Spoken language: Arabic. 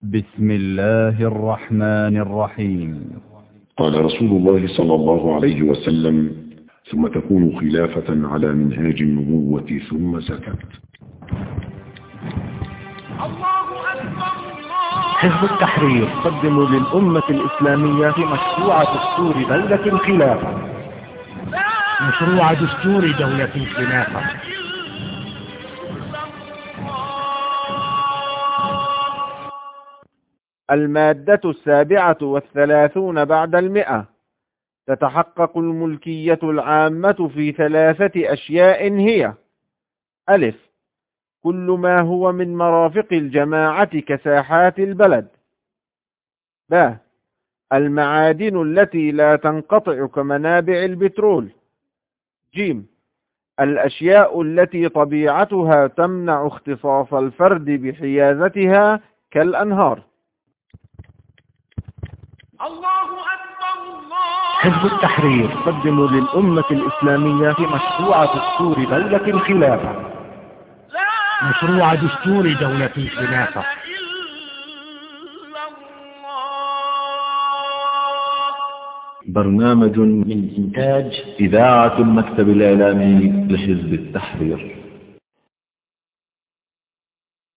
بسم الله الرحمن الرحيم. قال رسول الله صلى الله عليه وسلم: ثم تكون خلافة على منهاج النبوة ثم سكت. حزب التحرير يقدم للأمة الإسلامية مشروع دستور دولة الخلافة. مشروع دستور دولة الخلافة. المادة 37 بعد 100. تتحقق الملكية العامة في 3 أشياء هي: ألف، كل ما هو من مرافق الجماعة كساحات البلد. ب، المعادن التي لا تنقطع كمنابع البترول. ج، الأشياء التي طبيعتها تمنع اختصاص الفرد بحيازتها كالأنهار. حزب التحرير يقدم للأمة الإسلامية مشروع دستور دولة الخلافة. مشروع دستور دولة الخلافة. برنامج من إنتاج إذاعة المكتب الإعلامي لحزب التحرير.